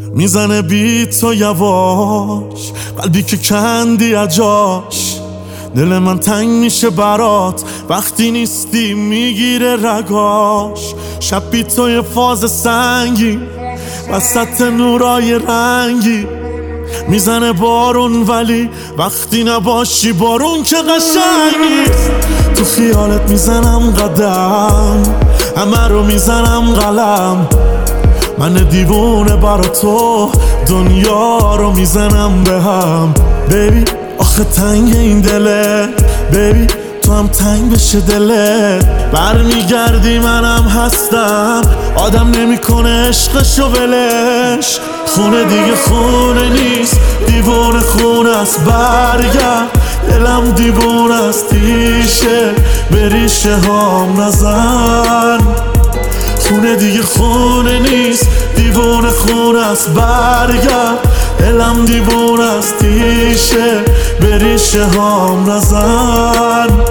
میزنه بیت و یواش، قلبی که کندی اجاش. دل من تنگ میشه برات وقتی نیستی، میگیره رگاش. شب بی تو یه فاز سنگی وسط نورای رنگی. میزنه بارون ولی وقتی نباشی بارون که قشنگ نیست. تو خیالت میزنم قدم، همه رو میزنم قلم. من دیوونه برا تو دنیا رو میزنم به هم. بیبی آخه تنگ این دله، بیبی تو هم تنگ بشه دلت. برمیگردی منم هستم، آدم نمیکنه عشقشو ولش. خونه دیگه خونه نیست، دیوونه خونه است. برگرد دلم دیوونه است، تیشه به ریشه هام نزن. خونه دیگه خونه نیست، دیوونه خونه است. برگرد دلم دیوونه است، تیشه به ریشه هام نزن.